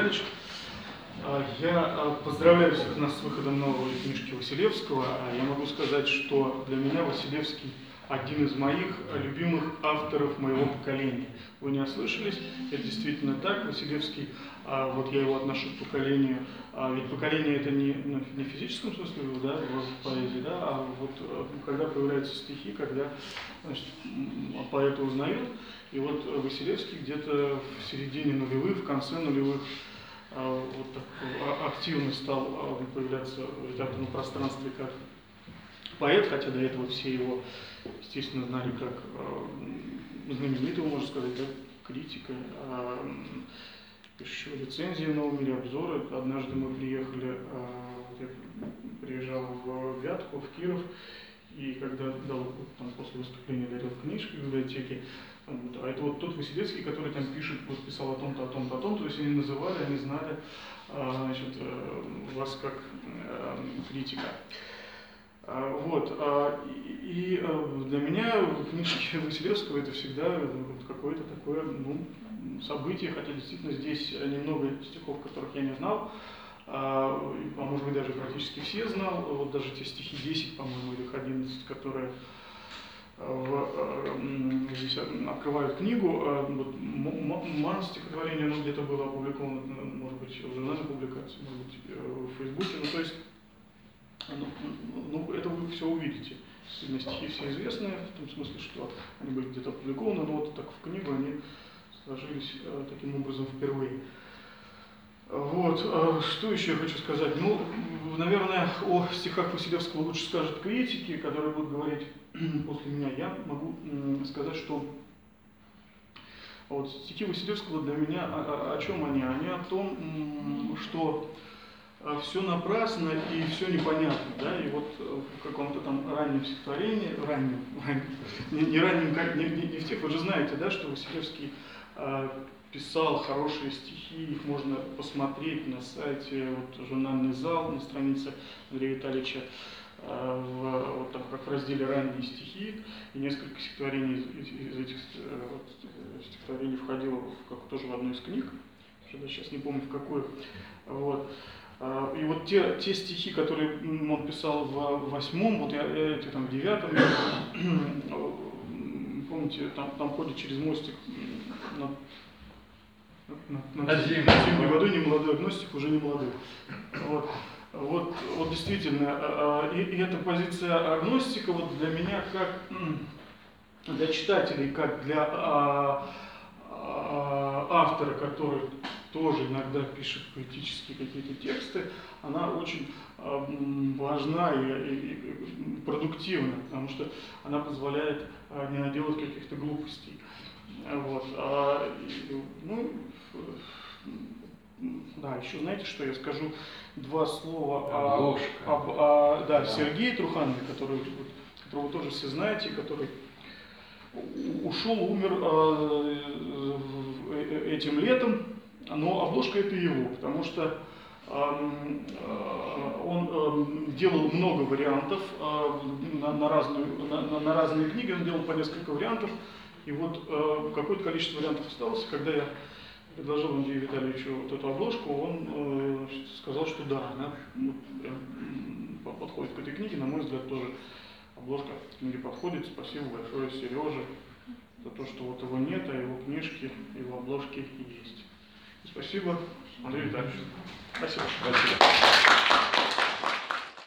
Витальевич. Я поздравляю всех нас с выходом новой книжки Василевского. Я могу сказать, что для меня Василевский один из моих любимых авторов моего поколения. Вы не ослышались, это действительно так. Василевский, вот я его отношу к поколению, ведь поколение это не в физическом смысле, да, в поэзии, да, а вот когда появляются стихи, когда, значит, поэта узнают. И вот Василевский где-то в середине нулевых, в конце нулевых вот так активно стал появляться в литературном пространстве как поэт, хотя до этого все его, естественно, знали как знаменитого, можно сказать, да, критика, пишущего рецензии в «Новом мире», обзоры. Однажды мы приехали, я приезжал в Вятку, в Киров, и когда там, после выступления дарил книжки в библиотеке, а это вот тот Василевский, который там пишет, вот писал о том-то, о том-то, о том-то, то есть они называли, они знали, значит, вас как критика. Вот, и для меня книжки Василевского это всегда какое-то такое, ну, событие, хотя действительно здесь немного стихов, которых я не знал, а может быть даже практически все знал, вот даже те стихи 10, по-моему, или их 11, которые здесь открывают книгу. Вот, стихотворение, оно где-то было опубликовано, может быть, в журнальной публикации, может быть, в Фейсбуке, ну, то есть, ну, это вы все увидите. Стихи все известные, в том смысле, что они были где-то опубликованы, но вот так в книгу они сложились таким образом впервые. Вот, что еще я хочу сказать? Ну, наверное, о стихах Василевского лучше скажут критики, которые будут говорить после меня. Я могу сказать, что вот стихи Василевского для меня, о чем они? Они о том, что все напрасно и все непонятно, да, и вот в каком-то там раннем стихотворении, не раннем, как не в тех, вы же знаете, да, что Василевский писал хорошие стихи, их можно посмотреть на сайте вот, «Журнальный зал», на странице Андрея Витальевича, вот там как в разделе «Ранние стихи», и несколько стихотворений из этих стихотворений входило тоже в одну из книг, я сейчас не помню в какую. Вот. И вот те стихи, которые он писал в 8-м, вот эти там в 9-м, помните, там ходит через мостик над зимней водой немолодой агностик, уже не молодой. Вот действительно, и эта позиция агностика вот для меня, как для читателей, как для автора, который тоже иногда пишет поэтические какие-то тексты, она очень важна и продуктивна, потому что она позволяет не наделать каких-то глупостей. Вот. Ну, да, еще знаете, что я скажу два слова о Сергее Труханове, которого вы тоже все знаете, который умер этим летом, но обложка это его, потому что он делал много вариантов на разные книги, он делал по несколько вариантов, и вот какое-то количество вариантов осталось. Когда я предложил Андрею Витальевичу вот эту обложку, он сказал, что да, она подходит к этой книге, на мой взгляд, тоже обложка к книге подходит. Спасибо большое Сереже за то, что вот его нет, а его книжки, его обложки есть. И спасибо Андрею Витальевичу. Спасибо.